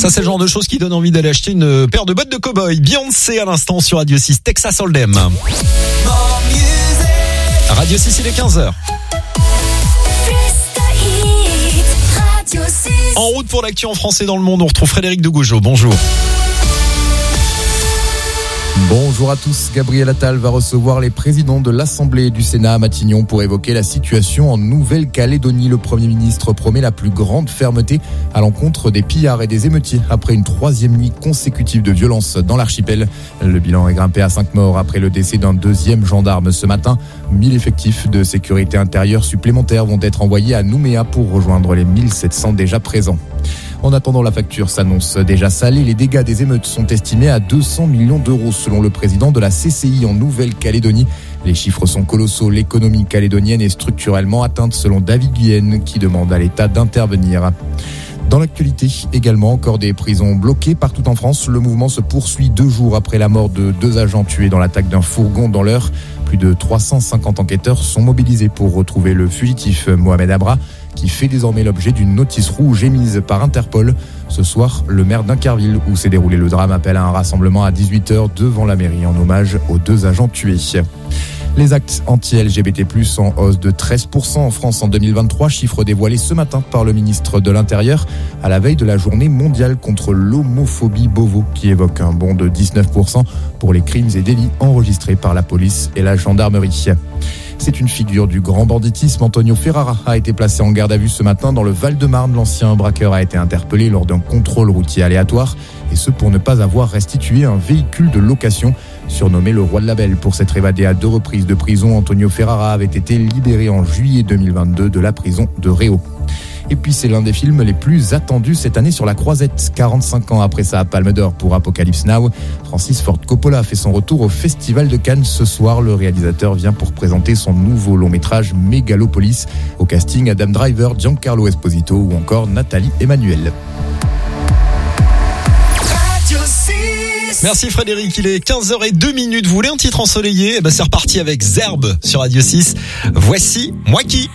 Ça, c'est le genre de choses qui donne envie d'aller acheter une paire de bottes de cow-boy. Beyoncé à l'instant sur Radio 6, Texas Hold'em. Radio 6, il est 15h. En route pour l'actu en France et dans le monde, on retrouve Frédéric de Gougeot. Bonjour. Bonjour à tous. Gabriel Attal va recevoir les présidents de l'Assemblée et du Sénat à Matignon pour évoquer la situation en Nouvelle-Calédonie. Le Premier ministre promet la plus grande fermeté à l'encontre des pillards et des émeutiers après une 3e nuit consécutive de violence dans l'archipel. Le bilan est grimpé à 5 morts après le décès d'un 2e gendarme ce matin. 1000 effectifs de sécurité intérieure supplémentaires vont être envoyés à Nouméa pour rejoindre les 1700 déjà présents. En attendant, la facture s'annonce déjà salée. Les dégâts des émeutes sont estimés à 200 millions d'euros selon le président de la CCI en Nouvelle-Calédonie. Les chiffres sont colossaux. L'économie calédonienne est structurellement atteinte selon David Guyenne qui demande à l'État d'intervenir. Dans l'actualité, également, encore des prisons bloquées partout en France. Le mouvement se poursuit 2 jours après la mort de 2 agents tués dans l'attaque d'un fourgon dans l'Eure. Plus de 350 enquêteurs sont mobilisés pour retrouver le fugitif Mohamed Abra, qui fait désormais l'objet d'une notice rouge émise par Interpol. Ce soir, le maire d'Incarville, où s'est déroulé le drame, appelle à un rassemblement à 18h devant la mairie en hommage aux 2 agents tués. Les actes anti-LGBT+, en hausse de 13% en France en 2023, chiffre dévoilé ce matin par le ministre de l'Intérieur à la veille de la journée mondiale contre l'homophobie Beauvau, qui évoque un bond de 19% pour les crimes et délits enregistrés par la police et la gendarmerie. C'est une figure du grand banditisme. Antonio Ferrara a été placé en garde à vue ce matin dans le Val-de-Marne. L'ancien braqueur a été interpellé lors d'un contrôle routier aléatoire, et ce pour ne pas avoir restitué un véhicule de location. Surnommé le roi de la belle pour s'être évadé à 2 reprises de prison, Antonio Ferrara avait été libéré en juillet 2022 de la prison de Réau. Et puis c'est l'un des films les plus attendus cette année sur la croisette. 45 ans après sa Palme d'Or pour Apocalypse Now, Francis Ford Coppola fait son retour au Festival de Cannes. Ce soir, le réalisateur vient pour présenter son nouveau long-métrage Megalopolis. Au casting, Adam Driver, Giancarlo Esposito ou encore Nathalie Emmanuel. Merci Frédéric, il est 15h02. Vous voulez un titre ensoleillé? Eh ben c'est reparti avec Zerbe sur Radio 6. Voici Moi qui.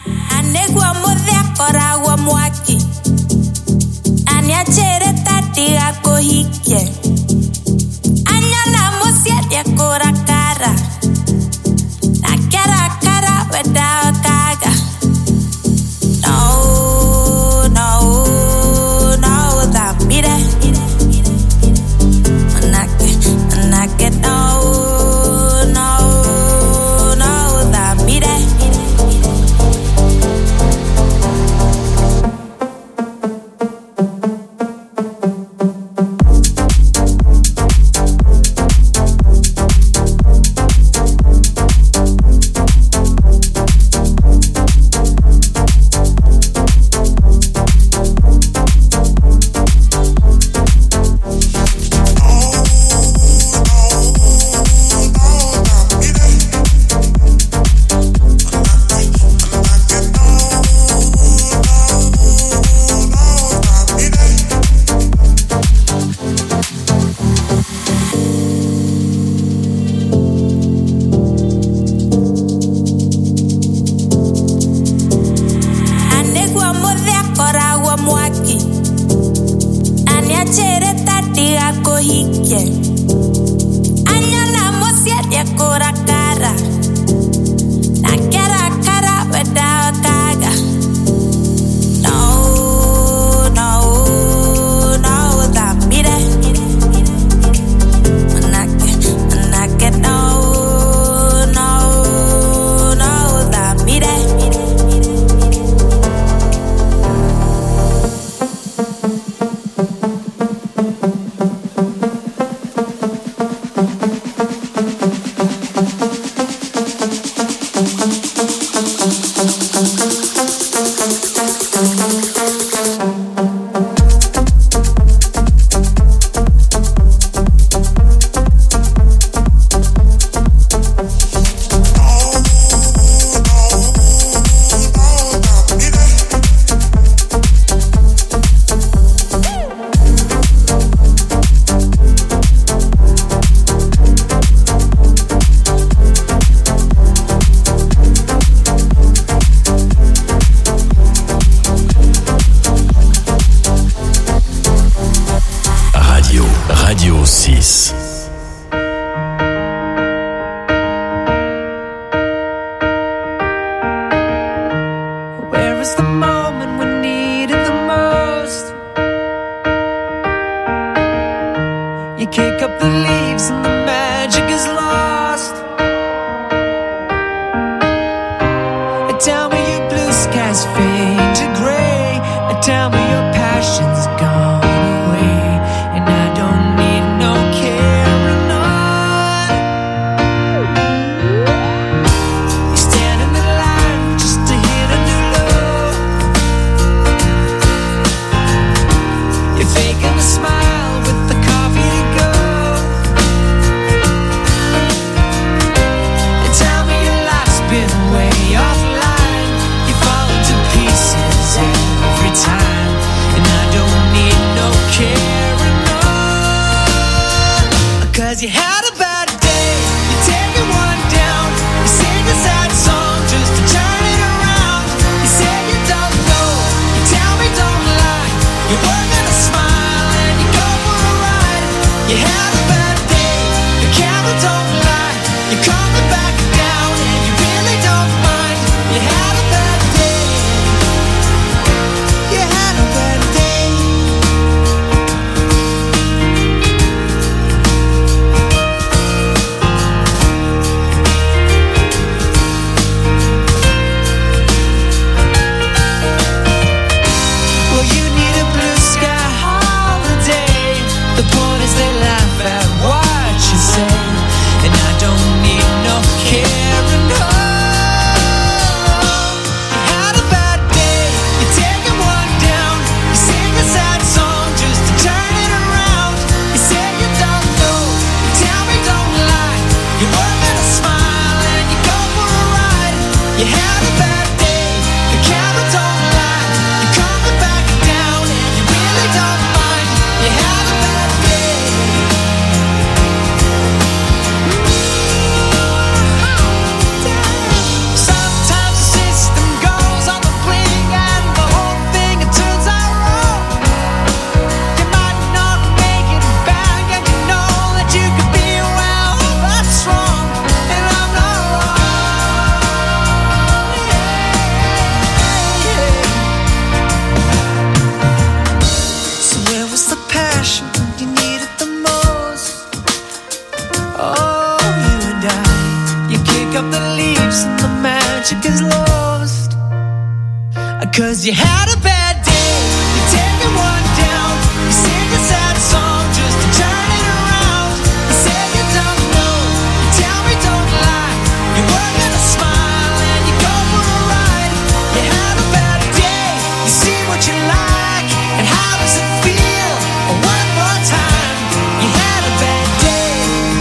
Radio 6. Where is the moment we needed the most? You kick up the leaves and the magic is lost. Tell me your blue skies fade to gray, and tell me your passion's gone away, and I don't need no carrying on. You stand in the line just to hit a new low. You're faking a smile with the coffee to go. And tell me your life's been way offline. You fall into pieces every time, and I don't need no carrying on. 'Cause you had a bad day, you take it one down. You sing a sad song just to turn it around. You say you don't know, you tell me don't lie. You work on a smile and you go for a ride. You had a bad day, the camera don't lie. You calm it back down and you really don't mind. You had a bad day. You had a bad day. Well, you need a blue sky holiday. The point is they laugh at what you say, and I don't need no carrying on. You had a bad day, you take it one down. You sing a sad song just to turn it around. You say you don't know, you tell me don't lie. You work at a smile and you go for a ride. You had a bad day, the camera don't lie. You calm it back down and you really don't mind. You had a bad day. Sometimes the system goes on the blink and the whole thing it turns out wrong. You might not make it back and you know that you could be well, that's wrong, and I'm not wrong. So where was the passion when you needed the most? Oh, you and I, you kick up the leaves and the magic is lost. 'Cause you had a bad day, you take it one down. You sing a sad song just to turn it around. You say you don't know, you tell me don't lie. You work on a smile and you go for a ride. You had a bad day, you see what you like, and how does it feel? One more time, you had a bad day.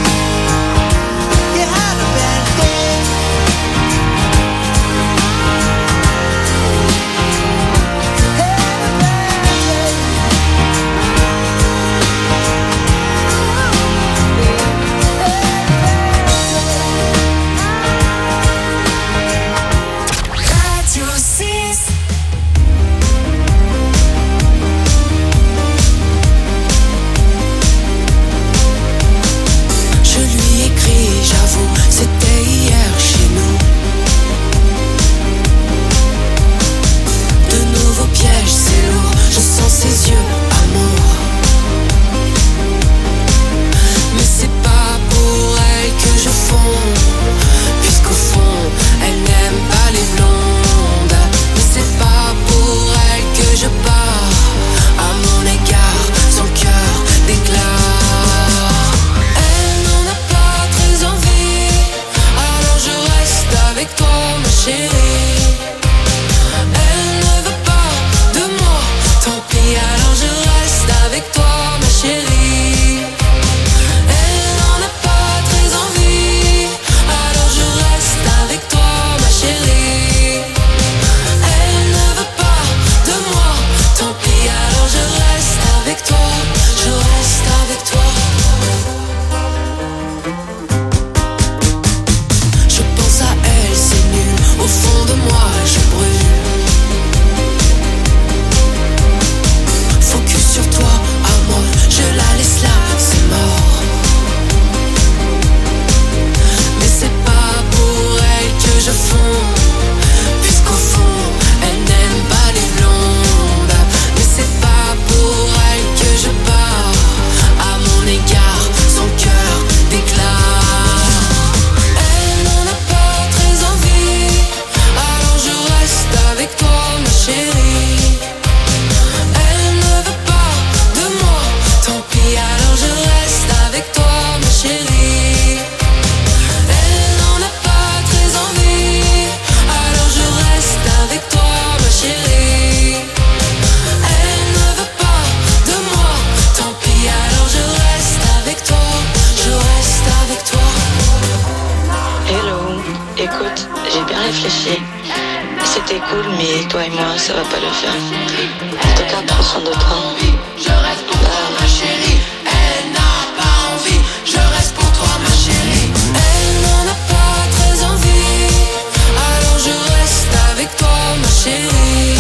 You had a bad day. t'es cool, mais toi et moi, ça va pas le faire. En tout cas, prends soin de toi. Je reste pour toi, ma chérie. Elle n'a pas envie. Je reste pour toi, ma chérie. Elle n'en a pas très envie. Alors je reste avec toi, ma chérie.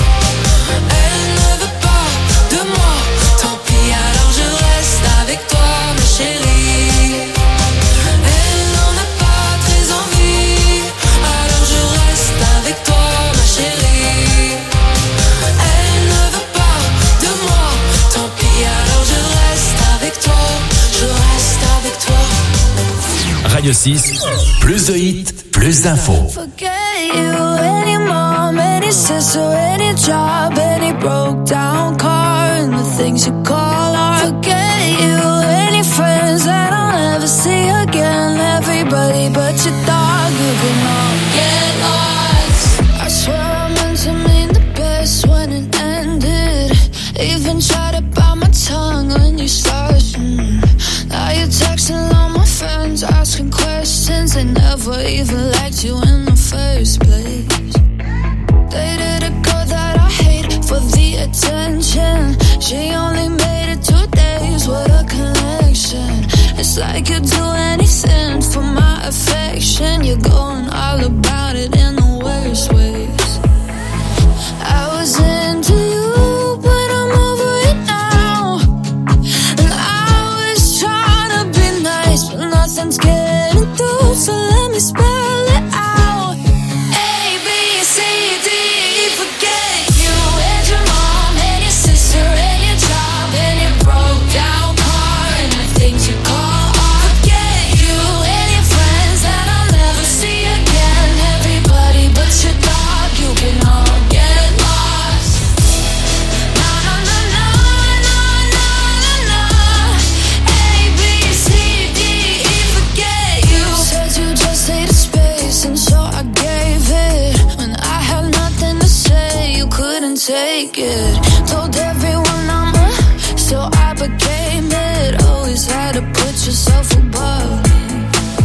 Elle ne veut pas de moi. Tant pis, alors je reste avec toi, ma chérie. Elle n'en a pas très envie. Alors je reste avec toi, ma chérie. Elle ne veut pas de moi. Tant pis, alors je reste avec toi. Je reste avec toi. Radio 6, plus de hits, plus d'infos. Forget you, any mom, any sister, any job, any broke down car, and the things you call art. Forget you, any friends that I'll never see again. Everybody but your dog, you can all get lost. I swear I meant to mean the best when it ended. Even tried to bite my tongue when you started. Now you're texting all my friends, asking questions. They never even liked you in the first place. Dated a girl that I hate for the attention. She only made it 2 days, what a connection. It's like you'd do anything for my affection. You're going all about it in the worst ways. I was into you, but I'm over it now. And I was trying to be nice, but nothing's getting through, so let me spell it out. A, B, C, D, E, forget you. And your mom, and your sister, and your job, and your broke down car, and the things you call art. Forget you, and your friends that I'll never see again. Everybody but your dog, you can all get lost. Na na na na na na na na. A, B, C, D, E, forget you. Said you just needed space, and so I gave it. When I had nothing to say, you couldn't take it. Told everyone I'm a, so I became it. Always had to put yourself above me.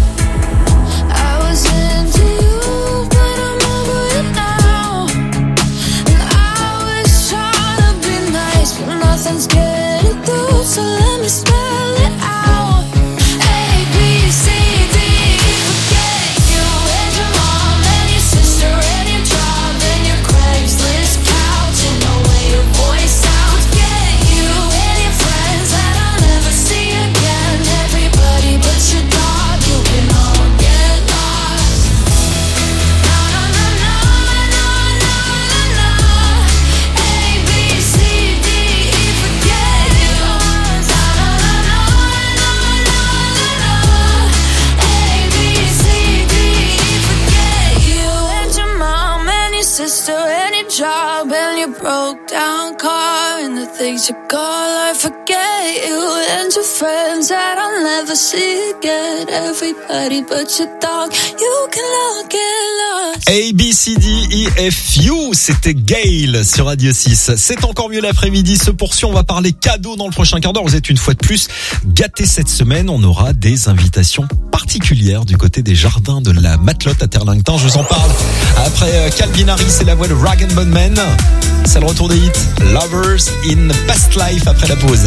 I was into you, but I'm over it now. And I was trying to be nice, but nothing's getting through, so let me spell it out. A, B, C, D, E, forget you. And your mom, and your sister, and your job, and your Craigslist couch, and the way your voice sounds. Forget you, and your friends that I'll never see again. Everybody but your dog, you can all get lost. Na na na na na na na na. A, B, C, D, E, forget you. Na na na na na na na na. A, B, C, D, E, forget you. And your mom, and your sister, and your job, and your broke down car, and the things you call art. Forget you, and your friends that I'll never see again. Everybody but your dog, you can all get lost. A, B, C, D, E, F, U, c'était Gail sur Radio 6. C'est encore mieux l'après-midi, se poursuit, on va parler cadeaux dans le prochain quart d'heure. Vous êtes une fois de plus gâtés cette semaine, on aura des invitations particulières du côté des jardins de la Matelote à Terlington. Je vous en parle après Calvin Harris et la voix de Rag & Bone Man. C'est le retour des hits Lovers in Past Life après la pause.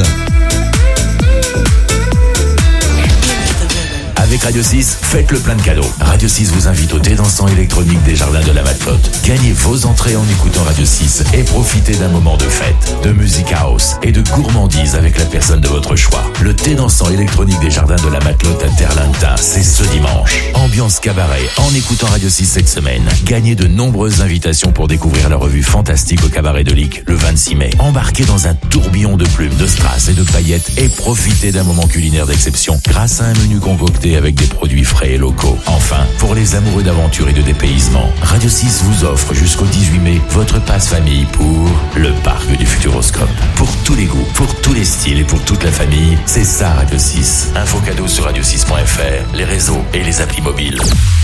Avec Radio 6, faites le plein de cadeaux. Radio 6 vous invite au thé dansant électronique des jardins de la Matelote. Gagnez vos entrées en écoutant Radio 6 et profitez d'un moment de fête, de musique house et de gourmandise avec la personne de votre choix. Le thé dansant électronique des jardins de la Matelote à Terlington, c'est ce dimanche. Ambiance cabaret en écoutant Radio 6 cette semaine. Gagnez de nombreuses invitations pour découvrir la revue fantastique au cabaret de Lick le 26 mai. Embarquez dans un tourbillon de plumes, de strass et de paillettes et profitez d'un moment culinaire d'exception grâce à un menu concocté avec des produits frais et locaux. Enfin, pour les amoureux d'aventure et de dépaysement, Radio 6 vous offre jusqu'au 18 mai votre passe famille pour le parc du Futuroscope. Pour tous les goûts, pour tous les styles et pour toute la famille, c'est ça Radio 6. Info cadeau sur radio6.fr, les réseaux et les applis mobiles.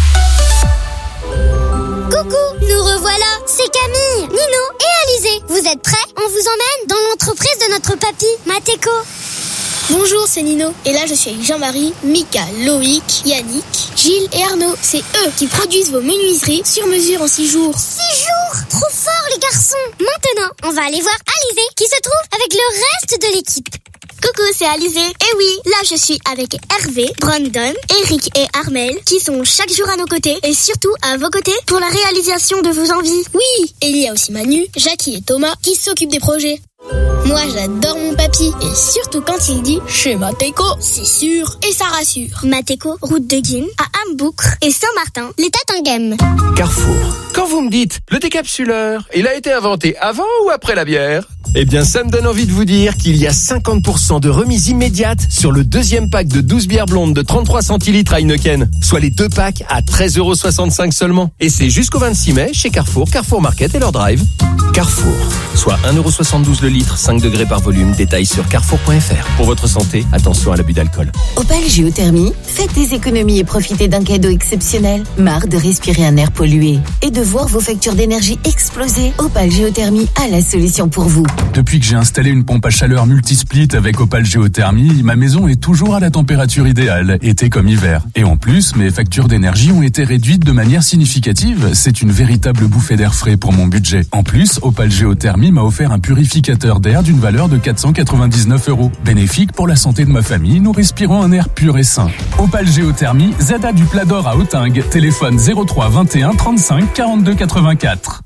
Coucou, nous revoilà, c'est Camille, Nino et Alizé. Vous êtes prêts? On vous emmène dans l'entreprise de notre papy, Mateko. Bonjour, c'est Nino. Et là, je suis avec Jean-Marie, Mika, Loïc, Yannick, Gilles et Arnaud. C'est eux qui produisent vos menuiseries sur mesure en 6 jours. 6 jours? Trop fort, les garçons! Maintenant, on va aller voir Alizé qui se trouve avec le reste de l'équipe. Coucou, c'est Alizé. Et oui, là je suis avec Hervé, Brandon, Eric et Armel qui sont chaque jour à nos côtés et surtout à vos côtés pour la réalisation de vos envies. Oui, et il y a aussi Manu, Jackie et Thomas qui s'occupent des projets. Moi j'adore mon papy et surtout quand il dit chez Mateko, c'est sûr et ça rassure. Mateko, route de Guînes, à Hamboucre et Saint-Martin, les Tatinghem. Carrefour. Quand vous me dites le décapsuleur, il a été inventé avant ou après la bière ? Eh bien, ça me donne envie de vous dire qu'il y a 50% de remise immédiate sur le deuxième pack de 12 bières blondes de 33 centilitres à Heineken, soit les 2 packs à 13,65€ seulement. Et c'est jusqu'au 26 mai chez Carrefour, Carrefour Market et leur drive. Carrefour, soit 1,72€ le litre, 5 degrés par volume. Détails sur carrefour.fr. Pour votre santé, attention à l'abus d'alcool. Opale Géothermie, faites des économies et profitez d'un cadeau exceptionnel. Marre de respirer un air pollué et de voir vos factures d'énergie exploser. Opale Géothermie a la solution pour vous. Depuis que j'ai installé une pompe à chaleur multisplit avec Opale Géothermie, ma maison est toujours à la température idéale, été comme hiver. Et en plus, mes factures d'énergie ont été réduites de manière significative. C'est une véritable bouffée d'air frais pour mon budget. En plus, Opale Géothermie m'a offert un purificateur d'air d'une valeur de 499€. Bénéfique pour la santé de ma famille, nous respirons un air pur et sain. Opale Géothermie, Zada du Plat d'Or à Autingue. Téléphone 03 21 35 42 84.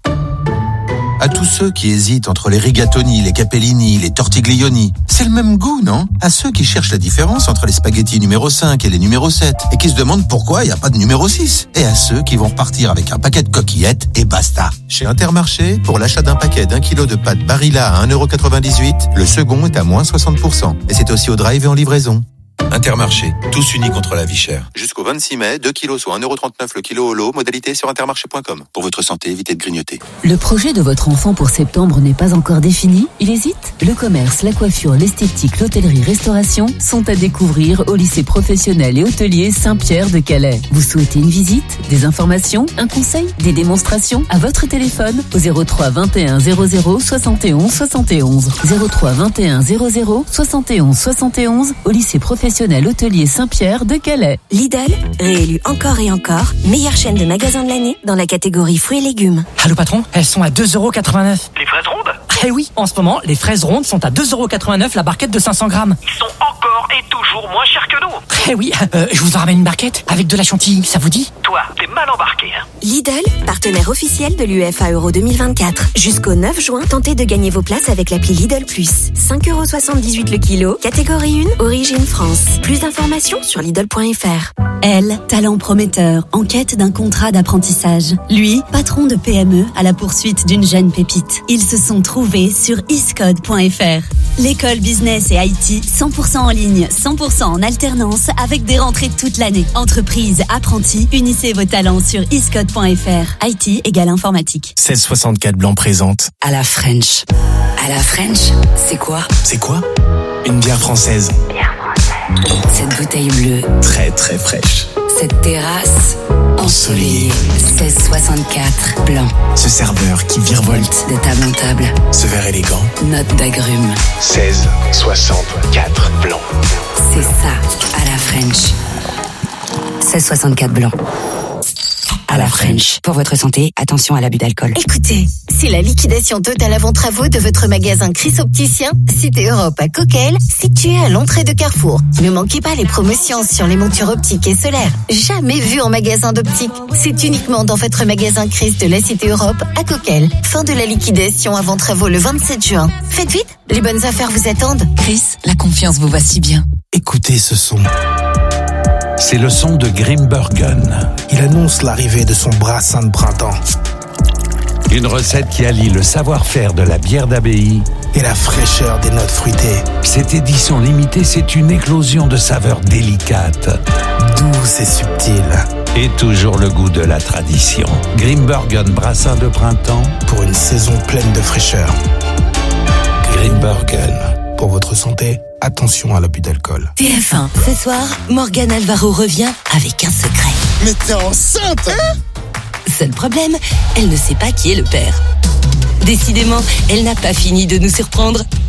À tous ceux qui hésitent entre les rigatoni, les capellini, les tortiglioni, c'est le même goût, non? À ceux qui cherchent la différence entre les spaghettis numéro 5 et les numéro 7 et qui se demandent pourquoi il n'y a pas de numéro 6. Et à ceux qui vont repartir avec un paquet de coquillettes et basta. Chez Intermarché, pour l'achat d'un paquet d'1 kilo de pâtes Barilla à 1,98€, le second est à moins 60%. Et c'est aussi au drive et en livraison. Intermarché, tous unis contre la vie chère. Jusqu'au 26 mai, 2 kilos soit 1,39€ le kilo au lot, modalité sur intermarché.com. Pour votre santé, évitez de grignoter. Le projet de votre enfant pour septembre n'est pas encore défini? Il hésite? Le commerce, la coiffure, l'esthétique, l'hôtellerie, restauration sont à découvrir au lycée professionnel et hôtelier Saint-Pierre de Calais. Vous souhaitez une visite, des informations, un conseil, des démonstrations? À votre téléphone au 03 21 00 71 71. 03 21 00 71 71 au lycée professionnel hôtelier Saint-Pierre de Calais. Lidl, réélu encore et encore, meilleure chaîne de magasins de l'année dans la catégorie fruits et légumes. Allô patron, elles sont à 2,89€. Les fraises rondes? Eh oui, en ce moment, les fraises rondes sont à 2,89€ la barquette de 500 grammes. Ils sont encore et toujours moins chers que nous. Eh oui, je vous en ramène une barquette avec de la chantilly, ça vous dit? Toi, t'es mal embarqué. Hein. Lidl, partenaire officiel de l'UEFA Euro 2024. Jusqu'au 9 juin, tentez de gagner vos places avec l'appli Lidl+. 5,78€ le kilo, catégorie 1, origine France. Plus d'informations sur Lidl.fr. Elle, talent prometteur, en quête d'un contrat d'apprentissage. Lui, patron de PME à la poursuite d'une jeune pépite. Ils se sont trouvés sur iscode.fr. L'école business et IT, 100% en ligne, 100% en alternance, avec des rentrées toute l'année. Entreprise, apprentis, unissez vos talents sur iscode.fr. IT égale informatique. 1664 Blanc présente À la French. À la French, c'est quoi? C'est quoi? Une bière française. Cette bouteille bleue. Très très fraîche. Cette terrasse ensoleillée. 1664 Blanc. Ce serveur qui virevolte de table en table. Ce verre élégant. Note d'agrumes. 1664 Blanc. C'est ça, à la French. 1664 Blanc. À la French. Pour votre santé, attention à l'abus d'alcool. Écoutez, c'est la liquidation totale avant travaux de votre magasin Chris Opticien, Cité Europe à Coquelles, situé à l'entrée de Carrefour. Ne manquez pas les promotions sur les montures optiques et solaires. Jamais vues en magasin d'optique. C'est uniquement dans votre magasin Chris de la Cité Europe à Coquelles. Fin de la liquidation avant travaux le 27 juin. Faites vite, les bonnes affaires vous attendent. Chris, la confiance vous va si bien. Écoutez ce son. C'est le son de Grimbergen. Il annonce l'arrivée de son brassin de printemps. Une recette qui allie le savoir-faire de la bière d'abbaye et la fraîcheur des notes fruitées. Cette édition limitée, c'est une éclosion de saveurs délicates, douces et subtiles. Et toujours le goût de la tradition. Grimbergen brassin de printemps pour une saison pleine de fraîcheur. Grimbergen. Pour votre santé, attention à l'abus d'alcool. TF1. Ce soir, Morgane Alvaro revient avec un secret. Mais t'es enceinte, hein? Seul problème, elle ne sait pas qui est le père. Décidément, elle n'a pas fini de nous surprendre.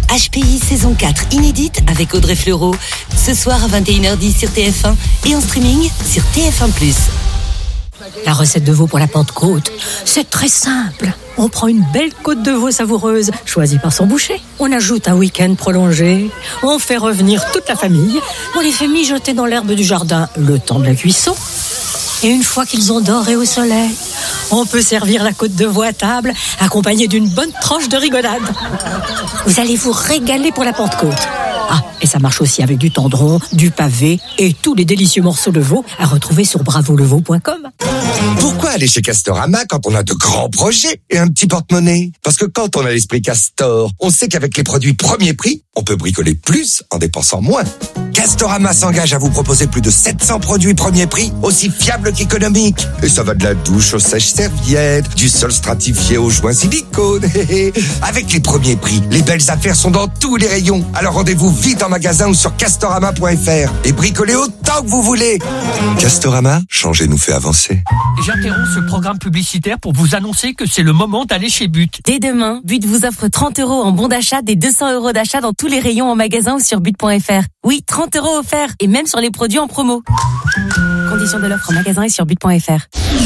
HPI saison 4 inédite avec Audrey Fleurot. Ce soir à 21h10 sur TF1 et en streaming sur TF1+. La recette de veau pour la Pentecôte, c'est très simple. On prend une belle côte de veau savoureuse, choisie par son boucher. On ajoute un week-end prolongé. On fait revenir toute la famille. On les fait mijoter dans l'herbe du jardin le temps de la cuisson. Et une fois qu'ils ont doré au soleil, on peut servir la côte de veau à table, accompagnée d'une bonne tranche de rigolade. Vous allez vous régaler pour la Pentecôte. Ah, et ça marche aussi avec du tendron, du pavé et tous les délicieux morceaux de veau à retrouver sur bravoleveau.com. Pourquoi aller chez Castorama quand on a de grands projets et un petit porte-monnaie? Parce que quand on a l'esprit Castor, on sait qu'avec les produits premier prix, on peut bricoler plus en dépensant moins. Castorama s'engage à vous proposer plus de 700 produits premier prix, aussi fiables qu'économiques. Et ça va de la douche aux sèches-serviettes, du sol stratifié aux joints silicone. Avec les premiers prix, les belles affaires sont dans tous les rayons. Alors rendez-vous vite en magasin ou sur castorama.fr et bricolez autant que vous voulez. Castorama, changer nous fait avancer. J'interromps ce programme publicitaire pour vous annoncer que c'est le moment d'aller chez But. Dès demain, But vous offre 30 € en bon d'achat, des 200 € d'achat dans tous les rayons en magasin ou sur but.fr. Oui, 30 € offerts et même sur les produits en promo. Conditions de l'offre en magasin et sur but.fr.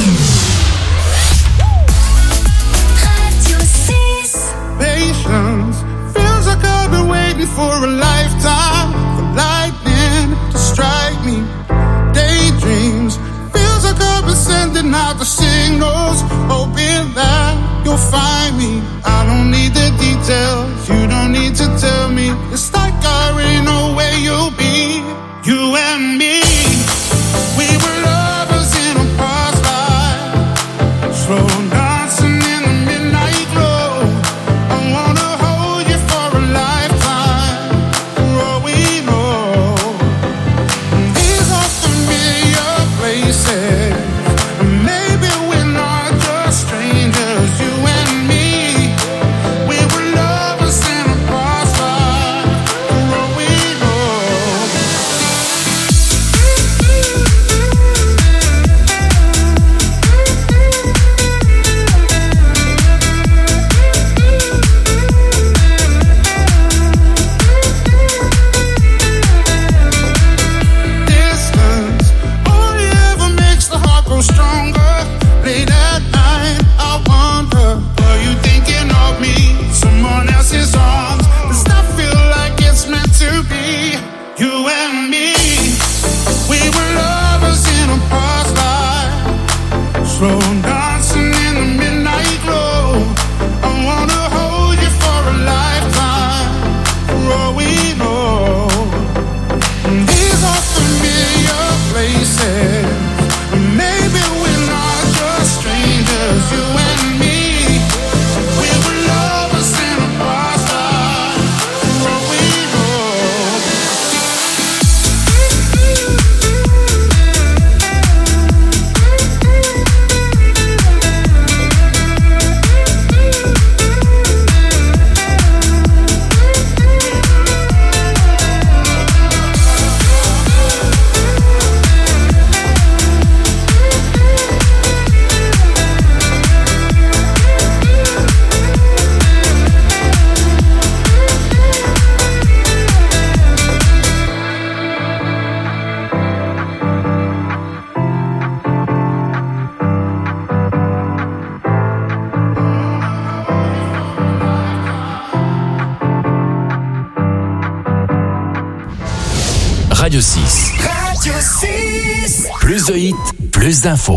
Patience feels like I've been waiting for a lifetime for lightning to strike me. Daydreams feels like I've been sending out the signals, hoping that you'll find me. I don't need the details, you don't need to tell me. It's like I already know where you'll be. You and me, we were lovers in a past life, slow dancing in the midnight glow. I wanna hold you for a lifetime, for all we know. These are familiar places, maybe we're not just strangers. You and me, we were lovers in a past life, for all we know. Distance only ever makes the heart grow stronger. Late at night, I wonder, are you thinking of me? Someone else's arms. Does that feel like it's meant to be? You and me, we were lovers in a past life, slow dancing in the midnight glow. I wanna hold you for a lifetime, for all we know. These are familiar places, maybe we're not just strangers. You and me, we were lovers in a past life, for all we know. Radio 6. Radio 6. Plus de hits, plus d'infos.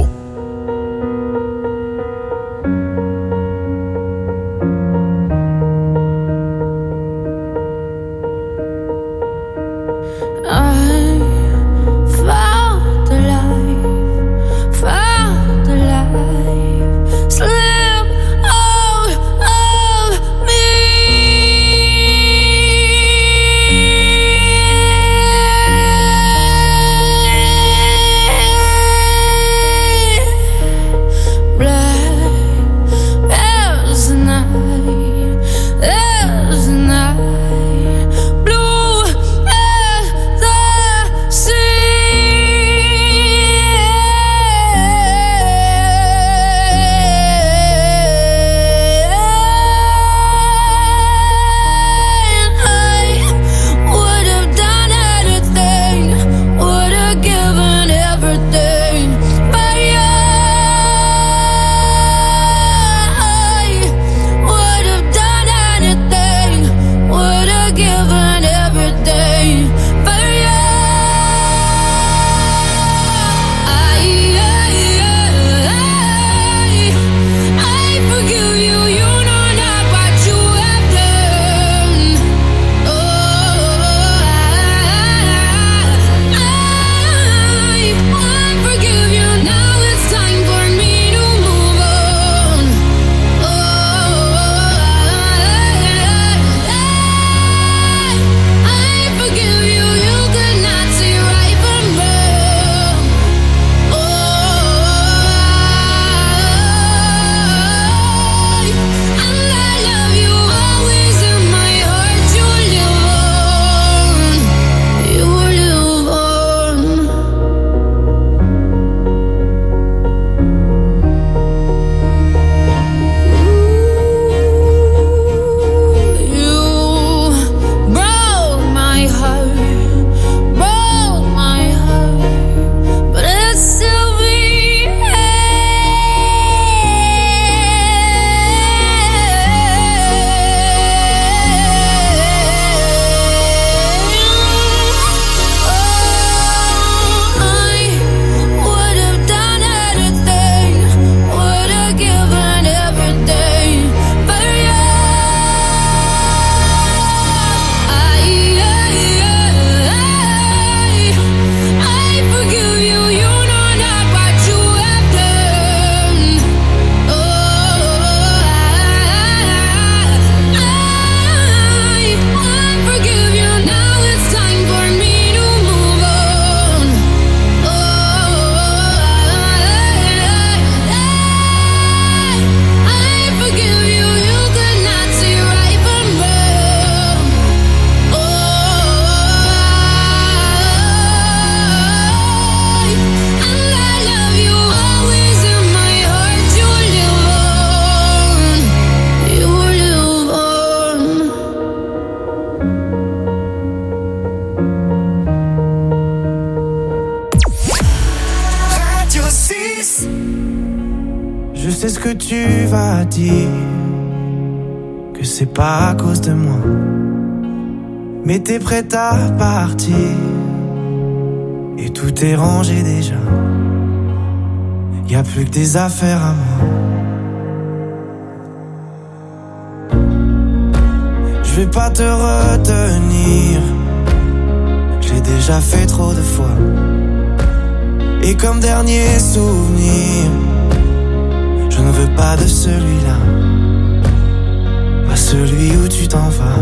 sais ce que tu vas dire, que c'est pas à cause de moi. Mais t'es prête à partir, et tout est rangé déjà. Y'a plus que des affaires à moi. Je vais pas te retenir, je l'ai déjà fait trop de fois. Et comme dernier souvenir, je ne veux pas de celui-là, pas celui où tu t'en vas.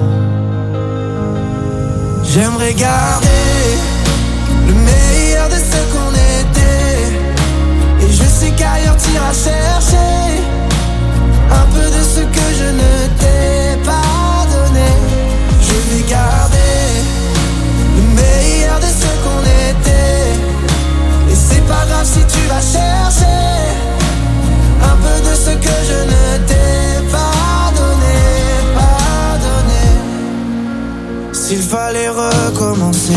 J'aimerais garder le meilleur de ce qu'on était, et je sais qu'ailleurs t'iras chercher un peu de ce que je ne t'ai pas donné. Je vais garder le meilleur de ce qu'on était, et c'est pas grave si tu vas chercher un peu de ce que je ne t'ai pas donné, pas donné. S'il fallait recommencer,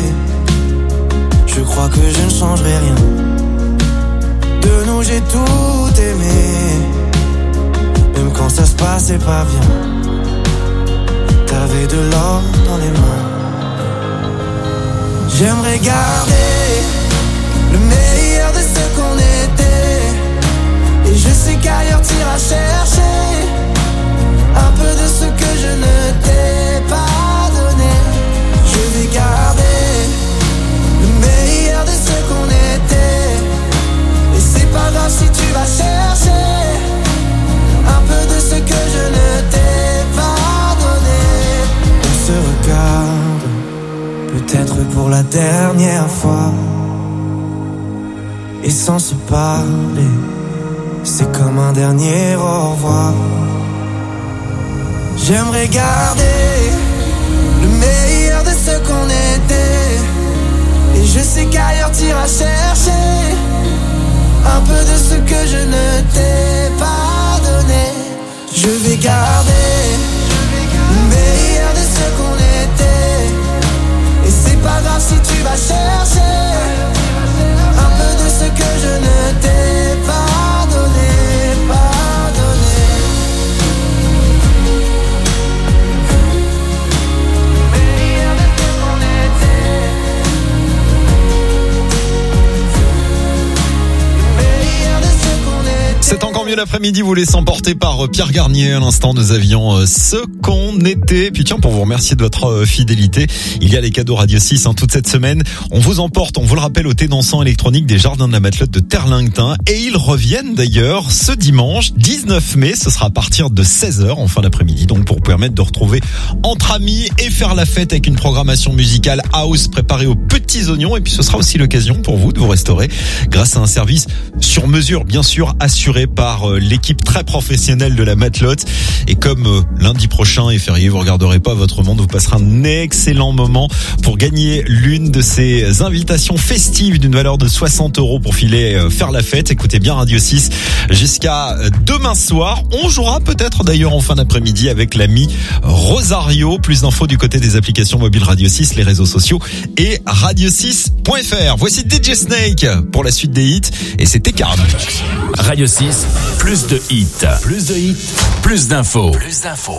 je crois que je ne changerai rien. De nous j'ai tout aimé, même quand ça se passait pas bien. T'avais de l'or dans les mains. J'aimerais garder le meilleur de ce qu'on était, et je sais qu'ailleurs t'iras chercher un peu de ce que je ne t'ai pas donné. Je vais garder le meilleur de ce qu'on était, et c'est pas grave si tu vas chercher un peu de ce que je ne t'ai pas donné. On se regarde, peut-être pour la dernière fois, et sans se parler, c'est comme un dernier au revoir. J'aimerais garder le meilleur de ce qu'on était, et je sais qu'ailleurs t'iras chercher un peu de ce que je ne t'ai pas donné. Je vais garder le meilleur de ce qu'on était, et c'est pas grave si tu vas chercher un peu de ce que je ne t'ai pas donné, pas donné. Meilleur de ce qu'on était, meilleur de ce qu'on était. C'est encore mieux l'après-midi, vous laissez emporter par Pierre Garnier. À l'instant, nous avions ce qu'on était. Puis tiens, pour vous remercier de votre fidélité, il y a les cadeaux Radio 6 toute cette semaine. On vous emporte, on vous le rappelle, au thé dansant électronique des Jardins de la Matelote de Terlington. Et ils reviennent d'ailleurs ce dimanche 19 mai. Ce sera à partir de 16h en fin d'après-midi. Donc pour vous permettre de retrouver entre amis et faire la fête avec une programmation musicale house préparée aux petits oignons. Et puis ce sera aussi l'occasion pour vous de vous restaurer grâce à un service sur mesure, bien sûr, assuré par l'équipe très professionnelle de la Matelote. Et comme lundi prochain est férié, vous regarderez pas votre montre, vous passerez un excellent moment pour gagner l'une de ces invitations festives d'une valeur de 60 € pour filer faire la fête. Écoutez bien Radio 6 jusqu'à demain soir. On jouera peut-être d'ailleurs en fin d'après-midi avec l'ami Rosario. Plus d'infos du côté des applications mobiles Radio 6, les réseaux sociaux et radio6.fr. Voici DJ Snake pour la suite des hits, et c'était Carm. Radio 6, plus de hits. Plus de hits, plus d'infos. Plus d'infos.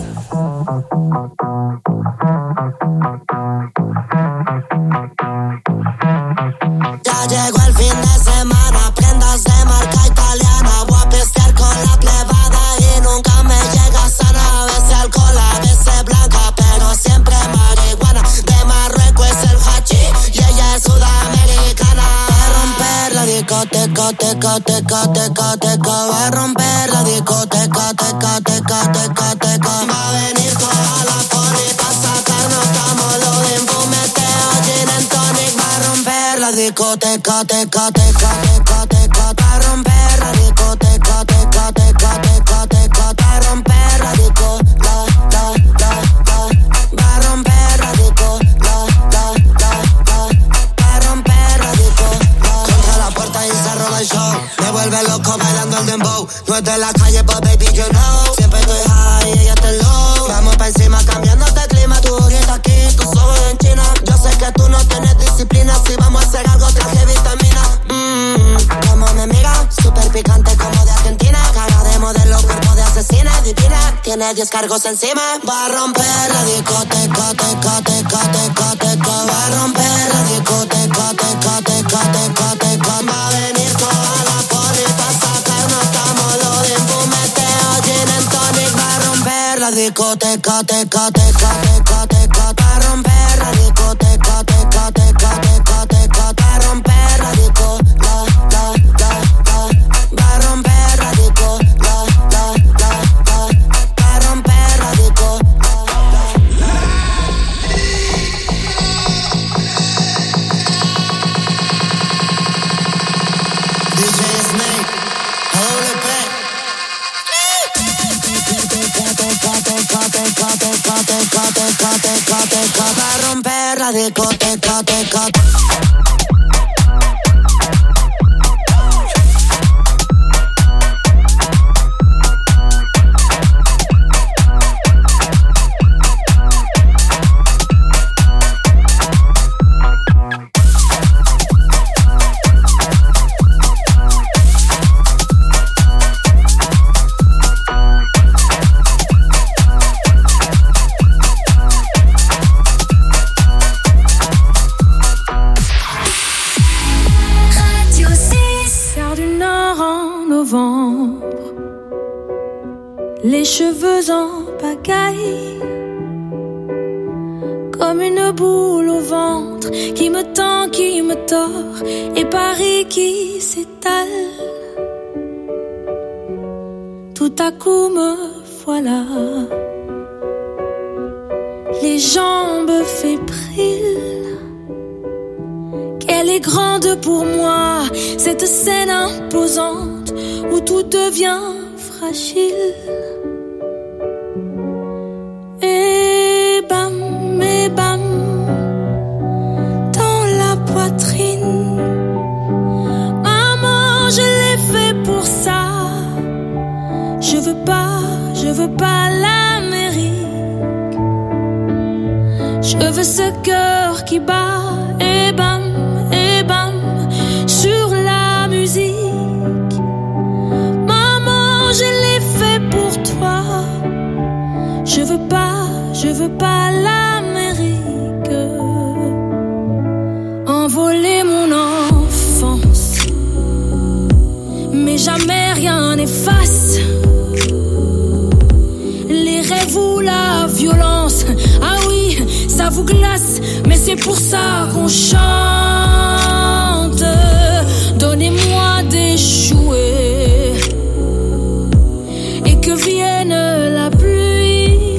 Ya llegó el fin de semana, prendas de marca italiana. Voy a pistear con la plebada y nunca me llega sana. A veces alcohol, a veces blanca, pero siempre marihuana. De Marruecos es el hachís y ella es sudamericana. Va a romper la discoteca, teca, teca, teca, teca. Va a romper la discoteca, teca, teca, teca, teca. Va a venir toda la poli pa' sacarnos tamolo de fumeteo, gin and tonic. Va a romper la discoteca, teca, teca, teca, teca. Va a romper la discoteca, teca, teca, teca, teca. Va a romper la disco, la, la, la, la. Va a romper la disco, la, la, la, la. Va a romper la disco, la. Contra la puerta y se roba el show. Me vuelve loco bailando el dembow. No es de la calle, but baby, you know. Siempre estoy high y ella está low. Vamos pa' encima cambiándote el clima. Tu ojito aquí, tus ojos en China. Yo sé que tú no tienes disciplina. Si vamos a hacer algo, traje vitamina. Como me mira, super picante como de Argentina. Cara tiene 10 cargos encima. Va a romper la discoteca, teca, teca, teca, teca. Va a romper la discoteca, teca, teca, teca, teca. Va a venir toda la porrita a sacarnos tamolo de fumeteo, gin and tonic. Va a romper la discoteca, teca, teca, teca, teca. Va a romper la discoteca, teca, teca, teca, teca. Va a romper la disco, la, la, la, la. Va a romper la disco, la, la, la, la. Va a romper la disco, la, la. DJ Snake, WP. Va a romper la discoteca, teca. Les cheveux en pagaille, comme une boule au ventre qui me tend, qui me tord, et Paris qui s'étale. Tout à coup me voilà, les jambes fébriles. Qu'elle est grande pour moi, cette scène imposante où tout devient fragile. Et bam, dans la poitrine. Maman, je l'ai fait pour ça. Je veux pas l'Amérique. Je veux ce cœur qui bat. Et bam, sur la musique. Maman, je l'ai fait pour toi. Je veux pas l'Amérique. Envoler mon enfance, mais jamais rien n'efface les rêves ou la violence. Ah oui, ça vous glace, mais c'est pour ça qu'on chante. Donnez-moi des jouets et que vienne la pluie.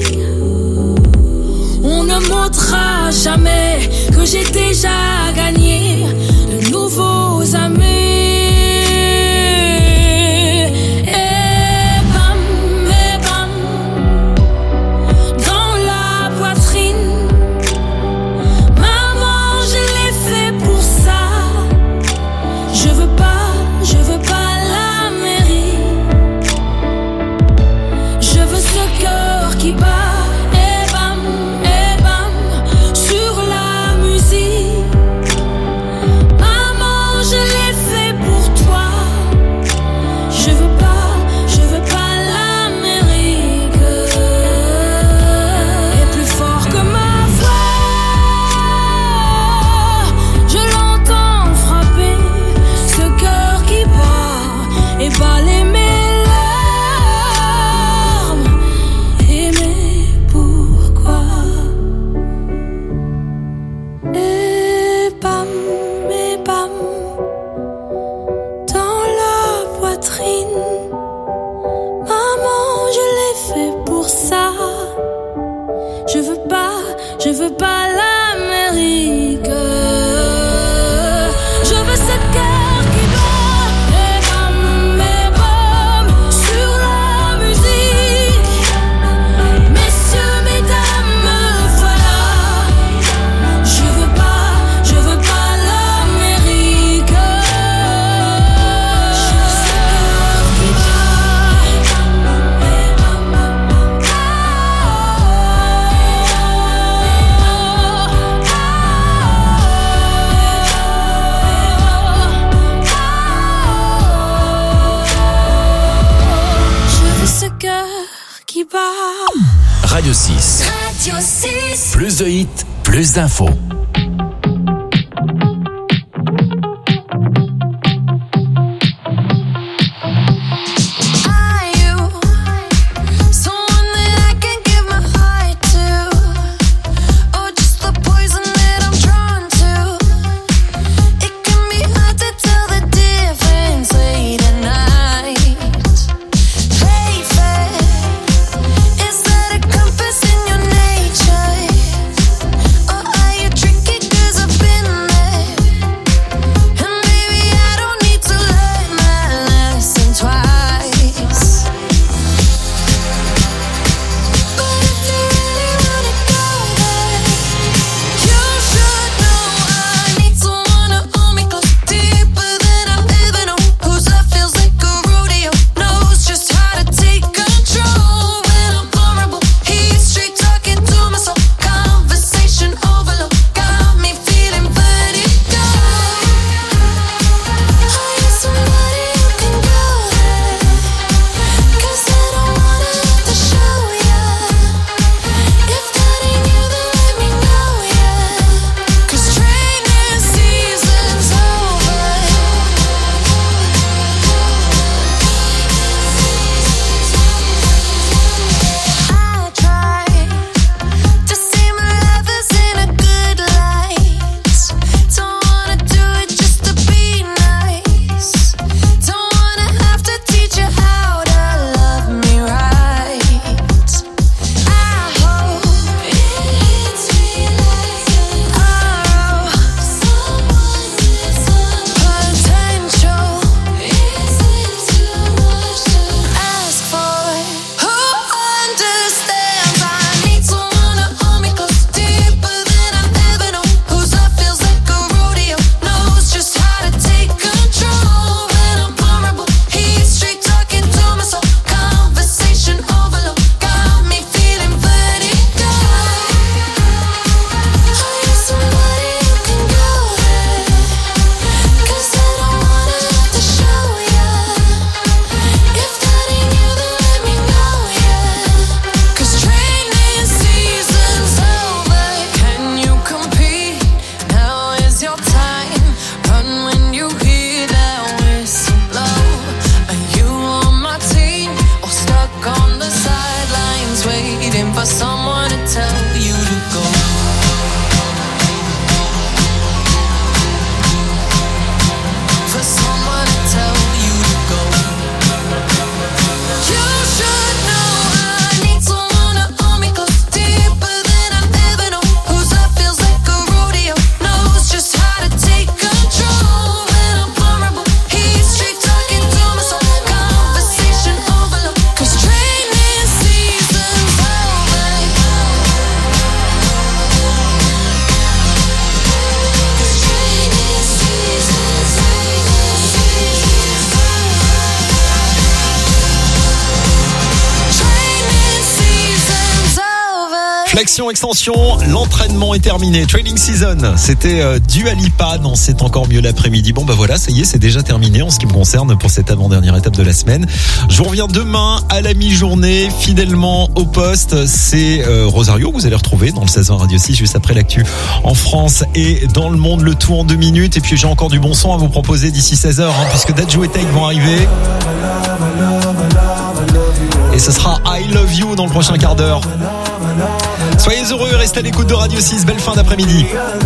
On ne montrera jamais que j'ai déjà gagné de nouveaux amis. Dans la poitrine, maman, je l'ai fait Radio 6. Radio 6. Plus de hits, plus d'infos. Flexion extension, l'entraînement est terminé. Training season, c'était Dua Lipa dans C'est encore mieux l'après-midi. Bon bah voilà, ça y est, c'est déjà terminé en ce qui me concerne pour cette avant-dernière étape de la semaine. Je vous reviens demain à la mi-journée, fidèlement au poste. C'est Rosario que vous allez retrouver dans le 16h Radio 6 juste après l'actu en France et dans le monde, le tout en 2 minutes. Et puis j'ai encore du bon son à vous proposer d'ici 16h puisque Dadju et Take vont arriver. Et ce sera I Love You dans le prochain quart d'heure. Soyez heureux, restez à l'écoute de Radio 6. Belle fin d'après-midi.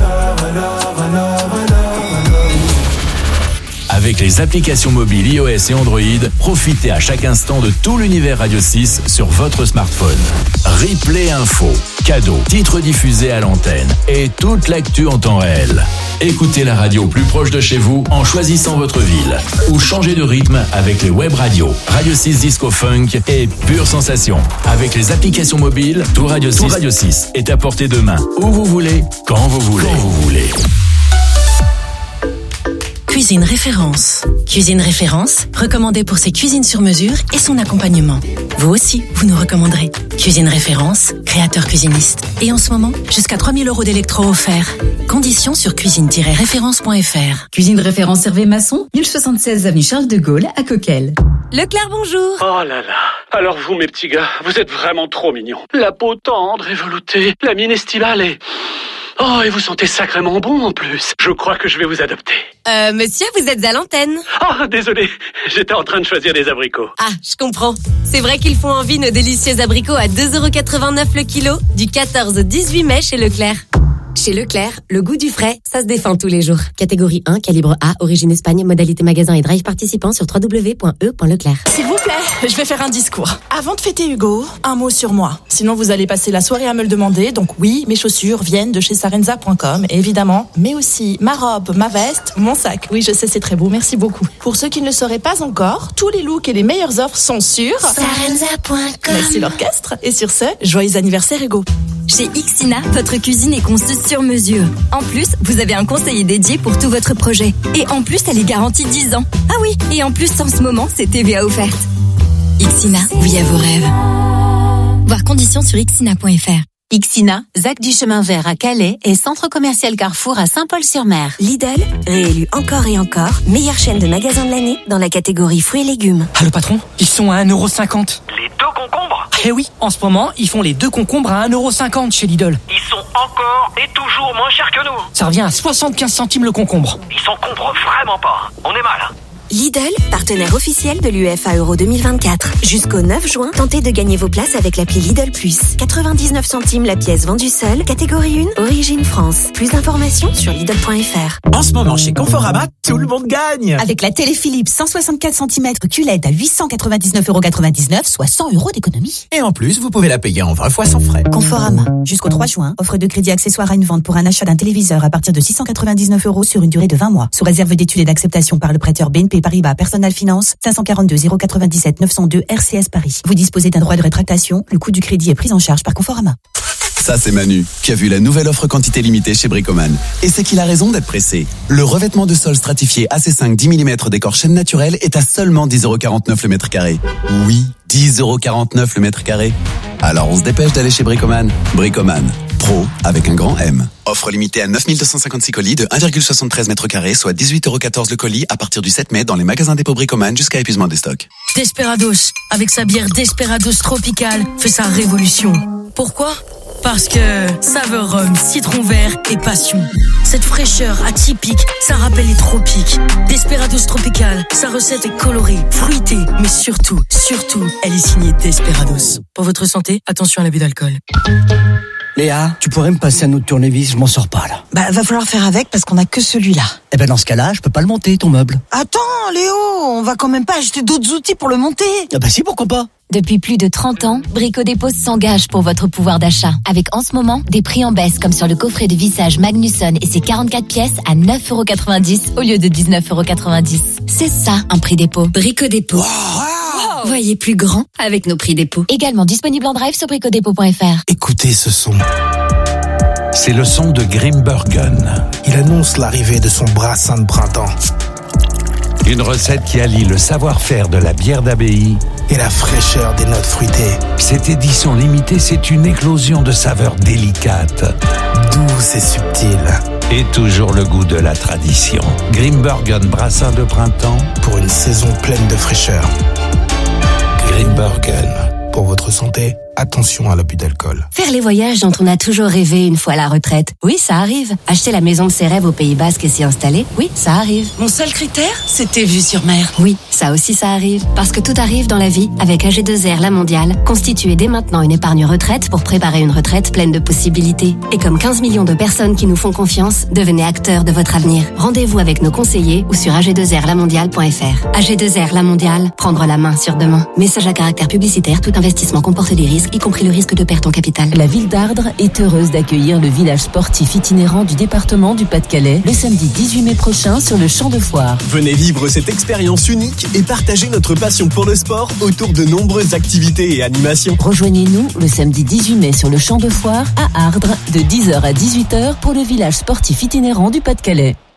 Avec les applications mobiles iOS et Android, profitez à chaque instant de tout l'univers Radio 6 sur votre smartphone. Replay info, cadeaux, titres diffusés à l'antenne et toute l'actu en temps réel. Écoutez la radio plus proche de chez vous en choisissant votre ville. Ou changez de rythme avec les web radios. Radio 6 Disco Funk et Pure Sensation. Avec les applications mobiles, tout Radio 6 est à portée de main. Où vous voulez, quand vous voulez. Cuisine Référence. Cuisine Référence, recommandée pour ses cuisines sur mesure et son accompagnement. Vous aussi, vous nous recommanderez. Cuisine Référence, créateur cuisiniste. Et en ce moment, jusqu'à 3 000 € d'électro offerts. Conditions sur cuisine-référence.fr. Cuisine Référence Hervé Masson, 1076 avenue Charles de Gaulle à Coquelles. Leclerc, bonjour. Oh là là. Alors vous, mes petits gars, vous êtes vraiment trop mignons. La peau tendre et veloutée, la mine estivale et... Oh, et vous sentez sacrément bon en plus. Je crois que je vais vous adopter. Monsieur, vous êtes à l'antenne. Ah, désolé, j'étais en train de choisir des abricots. Ah, je comprends. C'est vrai qu'ils font envie nos délicieux abricots à 2,89 € le kilo, du 14 au 18 mai chez Leclerc. Chez Leclerc, le goût du frais, ça se défend tous les jours. Catégorie 1, calibre A, origine Espagne, modalité magasin et drive participant sur www.e.leclerc. S'il vous plaît, je vais faire un discours. Avant de fêter Hugo, un mot sur moi. Sinon, vous allez passer la soirée à me le demander. Donc oui, mes chaussures viennent de chez Sarenza.com, évidemment. Mais aussi ma robe, ma veste, mon sac. Oui, je sais, c'est très beau. Merci beaucoup. Pour ceux qui ne le sauraient pas encore, tous les looks et les meilleures offres sont sur Sarenza.com. Merci l'orchestre. Et sur ce, joyeux anniversaire Hugo. Chez Ixina, votre cuisine est conçue sur mesure. En plus, vous avez un conseiller dédié pour tout votre projet. Et en plus, elle est garantie 10 ans. Ah oui, et en plus, en ce moment, c'est TVA offerte. Ixina, oui à vos rêves. Voir conditions sur ixina.fr. Ixina, ZAC du Chemin Vert à Calais et Centre Commercial Carrefour à Saint-Paul-sur-Mer. Lidl, réélu encore et encore, meilleure chaîne de magasins de l'année dans la catégorie fruits et légumes. Ah, le patron, ils sont à 1,50 €. Les 2 concombres? Eh oui, en ce moment, ils font les 2 concombres à 1,50 € chez Lidl. Ils sont encore et toujours moins chers que nous. Ça revient à 75 centimes le concombre. Ils s'encombrent vraiment pas. On est mal, hein. Lidl, partenaire officiel de l'UEFA Euro 2024. Jusqu'au 9 juin, tentez de gagner vos places avec l'appli Lidl Plus. 99 centimes la pièce vendue seule, catégorie 1, origine France. Plus d'informations sur Lidl.fr. En ce moment, chez Conforama, tout le monde gagne. Avec la télé Philips 164 cm QLED à 899,99 €, soit 100 € d'économie. Et en plus, vous pouvez la payer en 20 fois sans frais. Conforama. Jusqu'au 3 juin, offre de crédit accessoire à une vente pour un achat d'un téléviseur à partir de 699 € sur une durée de 20 mois. Sous réserve d'études et d'acceptation par le prêteur BNP Paribas Personal Finance, 542 097 902 RCS Paris. Vous disposez d'un droit de rétractation. Le coût du crédit est pris en charge par Conforama. Ça, c'est Manu, qui a vu la nouvelle offre quantité limitée chez Bricoman. Et c'est qu'il a raison d'être pressé. Le revêtement de sol stratifié AC5 10 mm décor chêne naturel est à seulement 10,49 € le mètre carré. Oui, 10,49 € le mètre carré. Alors on se dépêche d'aller chez Bricoman. Bricoman, pro avec un grand M. Offre limitée à 9256 colis de 1,73 m², soit 18,14 € le colis à partir du 7 mai dans les magasins dépôt Bricoman jusqu'à épuisement des stocks. Desperados, avec sa bière Desperados tropicale, fait sa révolution. Pourquoi ? Parce que saveur rhum, citron vert et passion. Cette fraîcheur atypique, ça rappelle les tropiques. Desperados Tropical, sa recette est colorée, fruitée, mais surtout, elle est signée Desperados. Pour votre santé, attention à l'abus d'alcool. Léa, tu pourrais me passer un autre tournevis, je m'en sors pas là. Bah, va falloir faire avec parce qu'on a que celui-là. Eh ben dans ce cas-là, je peux pas le monter, ton meuble. Attends, Léo, on va quand même pas acheter d'autres outils pour le monter. Ah bah si, pourquoi pas. Depuis plus de 30 ans, Brico Dépôt s'engage pour votre pouvoir d'achat. Avec en ce moment, des prix en baisse comme sur le coffret de vissage Magnusson et ses 44 pièces à 9,90 € au lieu de 19,90 €. C'est ça, un prix dépôt. Brico Dépôt. Wow. Voyez plus grand avec nos prix dépôt. Également disponible en drive sur bricodépôt.fr. Écoutez ce son. C'est le son de Grimbergen. Il annonce l'arrivée de son brassin de printemps. Une recette qui allie le savoir-faire de la bière d'abbaye et la fraîcheur des notes fruitées. Cette édition limitée, c'est une éclosion de saveurs délicates, douces et subtiles. Et toujours le goût de la tradition. Grimbergen brassin de printemps pour une saison pleine de fraîcheur. Grimbergen. Pour votre santé, attention à l'abus d'alcool. Faire les voyages dont on a toujours rêvé une fois à la retraite. Oui, ça arrive. Acheter la maison de ses rêves au Pays Basque et s'y installer. Oui, ça arrive. Mon seul critère, c'était vue sur mer. Oui, ça aussi ça arrive. Parce que tout arrive dans la vie. Avec AG2R La Mondiale, constituez dès maintenant une épargne retraite pour préparer une retraite pleine de possibilités. Et comme 15 millions de personnes qui nous font confiance, devenez acteurs de votre avenir. Rendez-vous avec nos conseillers ou sur ag2rlamondiale.fr. AG2R La Mondiale, prendre la main sur demain. Message à caractère publicitaire, tout investissement comporte des risques, y compris le risque de perte en capital. La ville d'Ardres est heureuse d'accueillir le village sportif itinérant du département du Pas-de-Calais le samedi 18 mai prochain sur le champ de foire. Venez vivre cette expérience unique et partager notre passion pour le sport autour de nombreuses activités et animations. Rejoignez-nous le samedi 18 mai sur le champ de foire à Ardres de 10h à 18h pour le village sportif itinérant du Pas-de-Calais.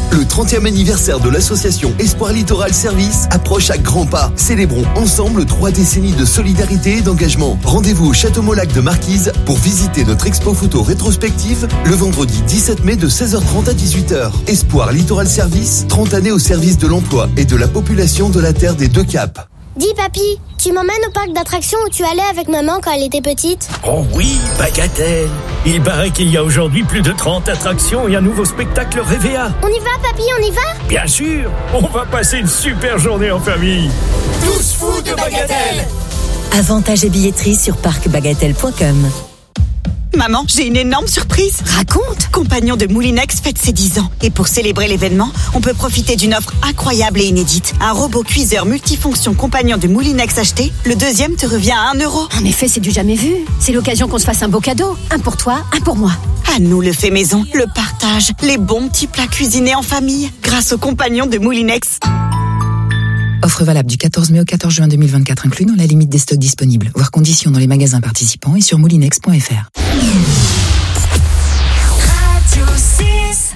Le 30e anniversaire de l'association Espoir Littoral Service approche à grands pas. Célébrons ensemble 3 décennies de solidarité et d'engagement. Rendez-vous au Château Molac de Marquise pour visiter notre expo photo rétrospective le vendredi 17 mai de 16h30 à 18h. Espoir Littoral Service, 30 années au service de l'emploi et de la population de la Terre des Deux Caps. Dis papy, tu m'emmènes au parc d'attractions où tu allais avec maman quand elle était petite? Oh oui, Bagatelle. Il paraît qu'il y a aujourd'hui plus de 30 attractions et un nouveau spectacle REVEA. On y va papy, on y va? Bien sûr, on va passer une super journée en famille. Tous fous de Bagatelle. Avantages et billetterie sur parcbagatelle.com. Maman, j'ai une énorme surprise. Raconte. Compagnon de Moulinex fête ses 10 ans. Et pour célébrer l'événement, on peut profiter d'une offre incroyable et inédite. Un robot cuiseur multifonction Compagnon de Moulinex acheté, le deuxième te revient à 1 euro. En effet, c'est du jamais vu. C'est l'occasion qu'on se fasse un beau cadeau. Un pour toi, un pour moi. À nous le fait maison, le partage, les bons petits plats cuisinés en famille, grâce au Compagnon de Moulinex. Offre valable du 14 mai au 14 juin 2024 inclus dans la limite des stocks disponibles. Voir conditions dans les magasins participants et sur moulinex.fr. Radio 6.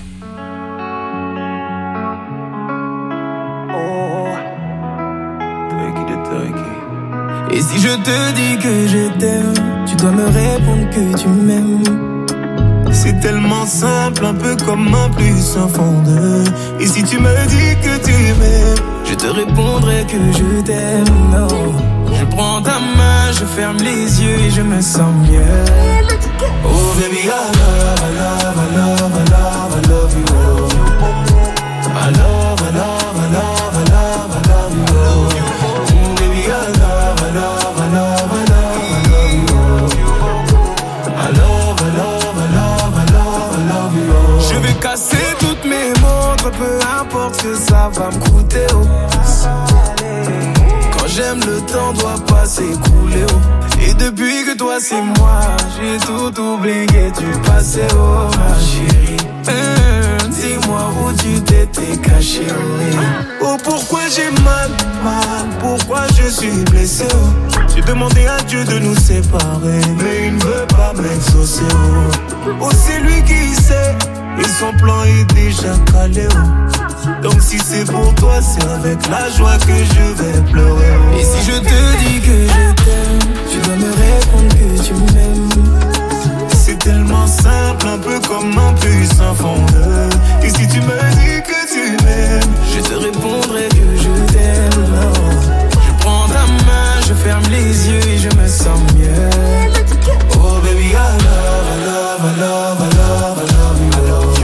Et si je te dis que je t'aime, tu dois me répondre que tu m'aimes. C'est tellement simple, un peu comme un plus un fond de. Et si tu me dis que tu m'aimes, je te répondrai que je t'aime. Non. Je prends ta main, je ferme les yeux et je me sens mieux. Oh baby, I love, I love, I love, I love, I love you. I love, I love, I love, I love, I love you. Oh baby, I love, I love, I love, I love, I love you. I love, I love, I love, I love, I love you. Je vais casser toutes mes montres, peu importe ce que ça va me coûter. Oh. Quand j'aime, le temps doit pas s'écouler. Oh. Et depuis que toi c'est moi, j'ai tout oublié du passé. Oh ma chérie, dis-moi où tu t'étais caché. Oh pourquoi j'ai mal, pourquoi je suis blessé. Oh. J'ai demandé à Dieu de nous séparer, mais il ne veut pas m'exaucer. Oh c'est lui qui sait, et son plan est déjà calé. Oh. Donc si c'est pour toi, c'est avec la joie que je vais pleurer. Oh. Et si je te dis que je t'aime, tu dois me répondre que tu m'aimes. C'est tellement simple, un peu comme un puissant fondeur. Et si tu me dis que tu m'aimes, je te répondrai que je t'aime. Non. Je prends ta main, je ferme les yeux et je me sens mieux. Oh baby, I love, I love, I love, I love, I love you.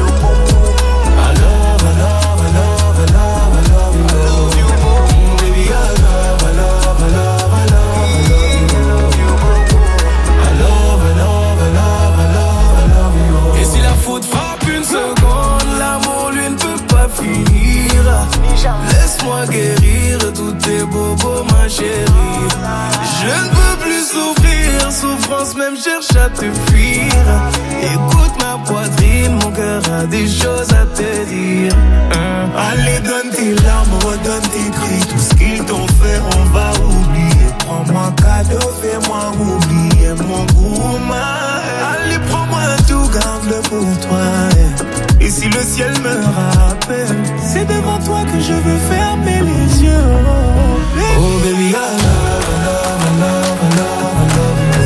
I love, I love, I love, I love, I love you. Baby, I love, I love, I love, I love, I love you. I love, I love, I love, I love, I love you. Et si la faute frappe une seconde, l'amour lui ne peut pas finir. Laisse-moi guérir tous tes bobos, ma chérie. Je ne peux plus souffrir, souffrance même cherche à te fuir. Écoute ma poitrine, mon cœur a des choses à te dire. Allez, donne tes larmes, redonne tes cris. Tout ce qu'ils t'ont fait, on va oublier. Prends-moi un cadeau, fais-moi oublier mon goût. Allez, prends-moi tout, garde-le pour toi. Et si le ciel me rappelle, c'est devant toi que je veux fermer les yeux. Oh baby, I love, I love, I love, I love, I love you.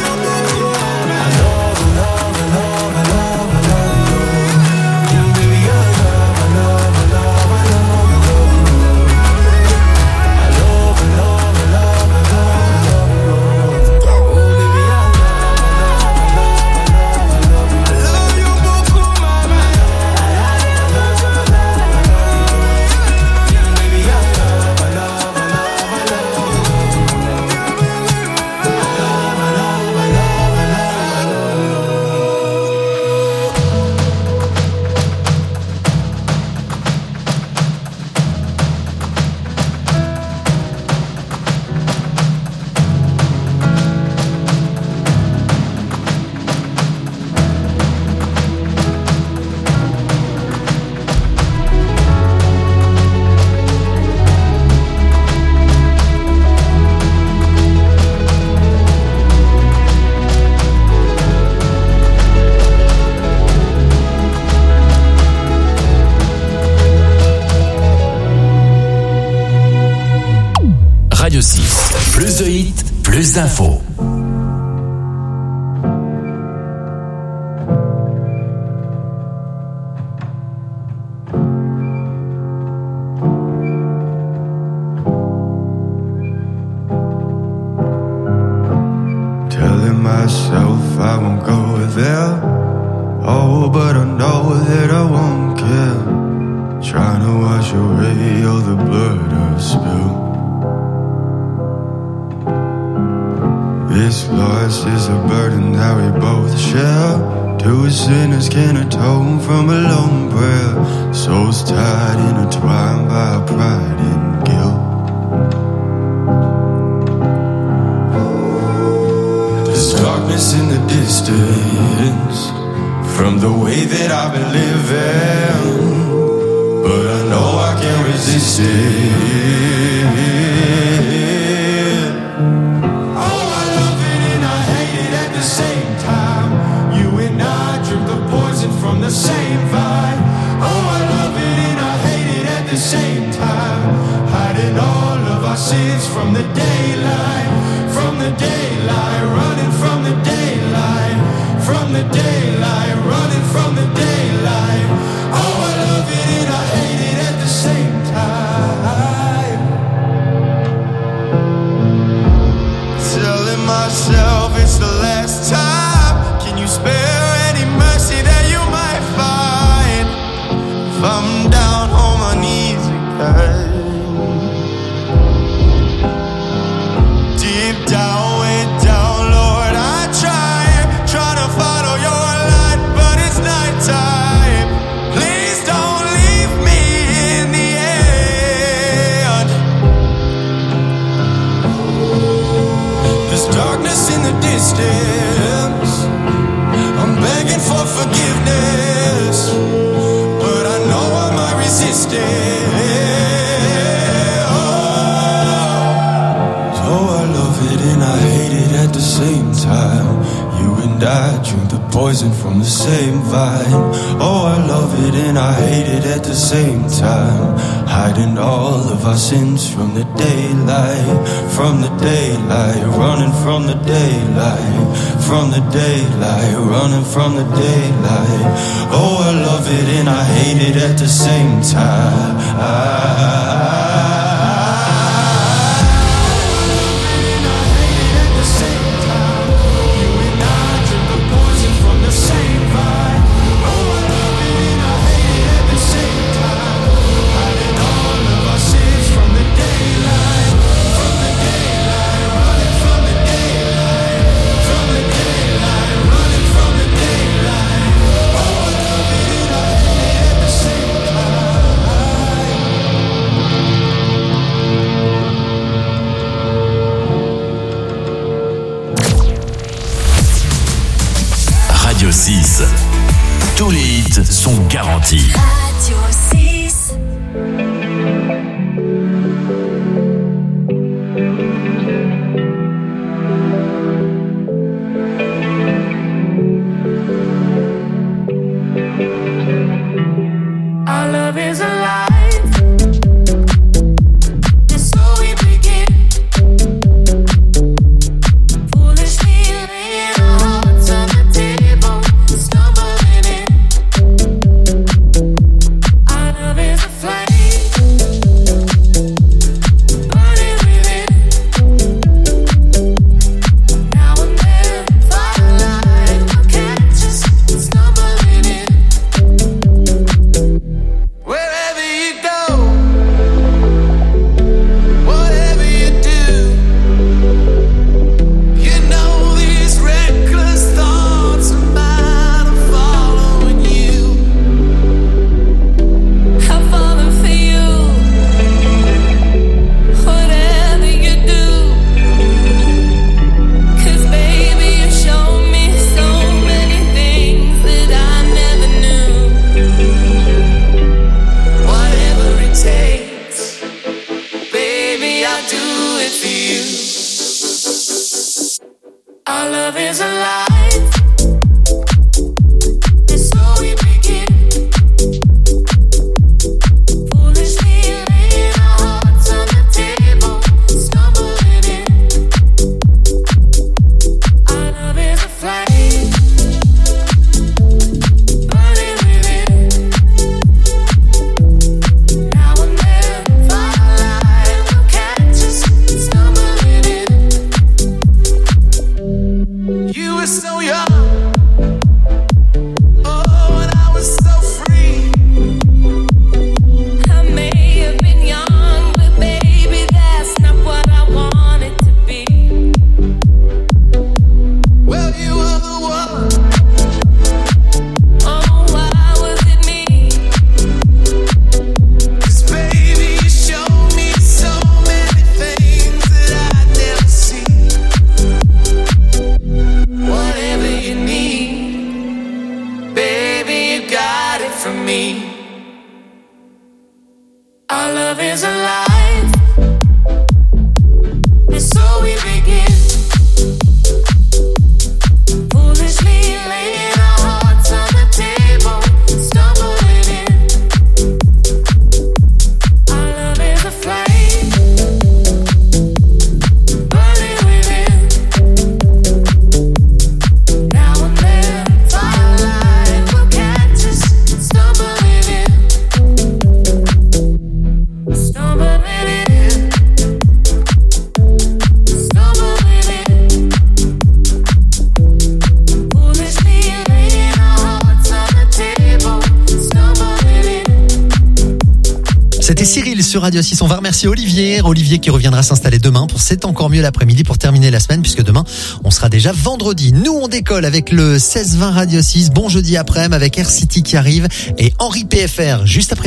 I love, I love, I love, I love, I love you. Baby, I love, I love, I love, I love, I love you. I love, I love, I love, I love, I love you. Oh baby, I love, I love, I love, I love you. I love you beaucoup, mama. I love, I love, I love, I love you. Baby, I love, I love, I love, I love you. de hits, plus d'infos. Telling myself I won't go there. Oh, but I know that I won't care. Trying to wash away all the blood I've spilled. This loss is a burden that we both share. Two sinners can atone from a lone prayer. Souls tied, intertwined by pride and guilt. There's darkness in the distance from the way that I've been living, but I know I can't resist it. From the same vibe. Oh, I love it and I hate it at the same time. Hiding all of our sins from the daylight. From the daylight, running from the daylight. From the daylight, running from the daylight. Oh, I love it and I hate it at the same time. Telling myself it's the last time. Can you spare any mercy that you might find if I'm down on my knees again? Deep down, way down, Lord, I try to follow your light, but it's nighttime. Please don't leave me in the end. There's darkness in the distance. I'm begging for forgiveness, but I know I might resist it. So I love it and I hate it at the same time. You and I drink the poison from the same vine. Oh, I love it and I hate it at the same time. Hiding all of our sins from the daylight. From the daylight, running from the daylight. From the daylight, running from the daylight. Oh, I love it and I hate it at the same time. Radio 6. Tous les hits sont garantis. Radio 6. Our love is alive. And so we begin. Foolishly laying our hearts on the table, stumbling in. Our love is alive, and so we begin. Foolishly laying our hearts on the table, stumbling in. Our love is a flame, burning within. Now and then, firelight will catch us, stumbling in. Stumbling in. Stumbling in. Foolishly laying our hearts on the table, stumbling in. C'était Cyril sur Radio 6. On va remercier Olivier qui reviendra s'installer demain pour C'est encore mieux l'après-midi pour terminer la semaine, puisque demain on sera déjà vendredi. Nous on décolle avec le 16-20 Radio 6. Bon jeudi après-midi avec Air City qui arrive et Henri PFR juste après.